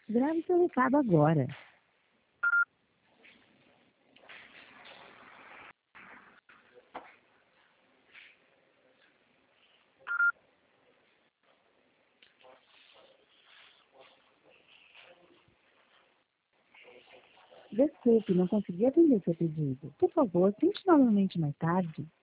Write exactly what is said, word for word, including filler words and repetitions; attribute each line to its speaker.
Speaker 1: Grave seu recado agora. Desculpe, não consegui atender seu pedido. Por favor, tente novamente mais tarde.